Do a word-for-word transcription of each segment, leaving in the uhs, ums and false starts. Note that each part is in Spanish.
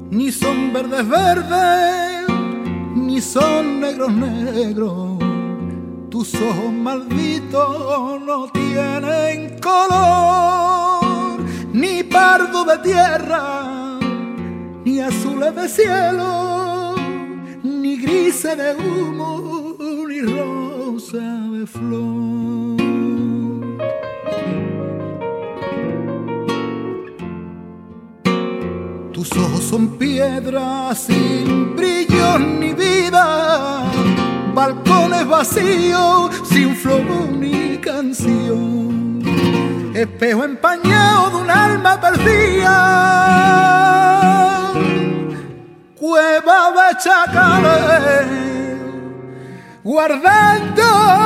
ni son verdes verdes, ni son negros negros. Tus ojos malditos no tienen color, ni pardo de tierra, ni azules de cielo, ni grises de humo, ni rosa de flor. Tus ojos son piedras sin brillo ni vida, balcones vacíos sin flor ni canción, espejo empañado de un alma perdida, cueva de chacales guardando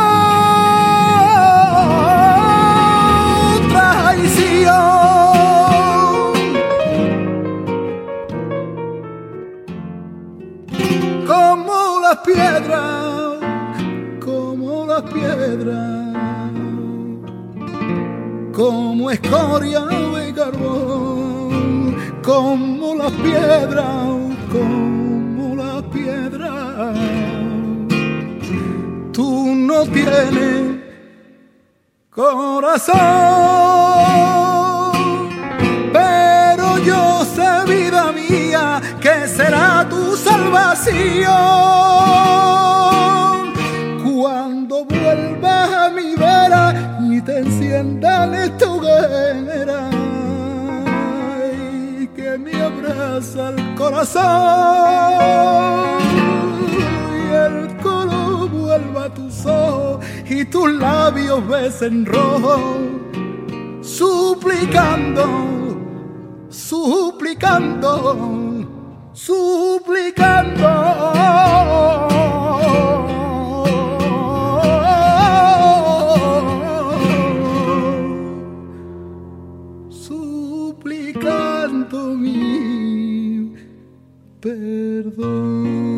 traición. Como las piedras, como las piedras, como escoria de carbón, como las piedras, como las piedras. Tú no tienes corazón, pero yo sé, vida mía, que será tu salvación cuando vuelvas a mi vera y te enciendan esta hoguera y que me abraza el corazón y el color vuelva a tus ojos y tus labios besen rojo, suplicando, suplicando, suplicando, suplicando mi perdón.